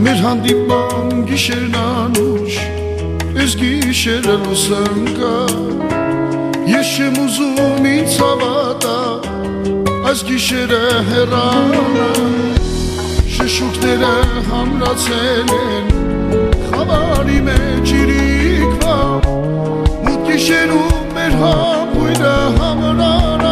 մեր հանդիպան գիշերն անուշ, ես գիշերը լուսանկա, ես չեմ ուզում ինձ հավատա, այս գիշերը հեռանա, շշուկները համրացել են, խավարի մեջ իրիկվա, մութ գիշերում մեր հապույրը համրանա,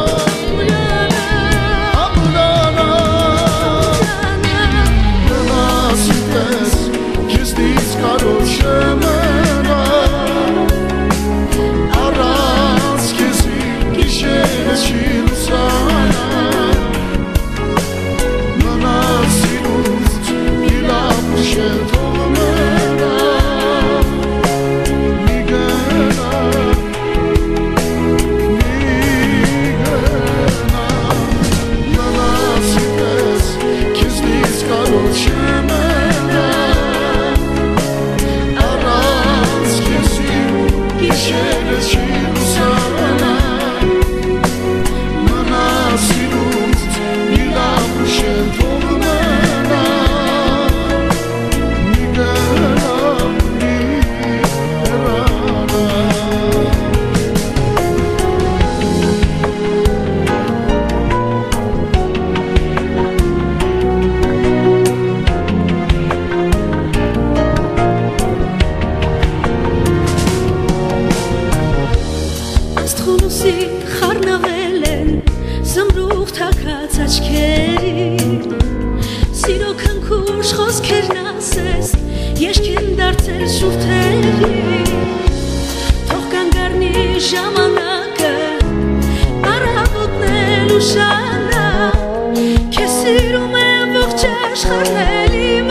խառնավել են զմրուխ թաքած աչքերին, սիրո քնքուշ խոսքերն ասես, ես չեմ դարձել շուրթերին, թող կանգառնի ժամանակը, առավոտն էլ ուշանա, քեզ սիրում եմ ողջ աշխարհն էլ իմ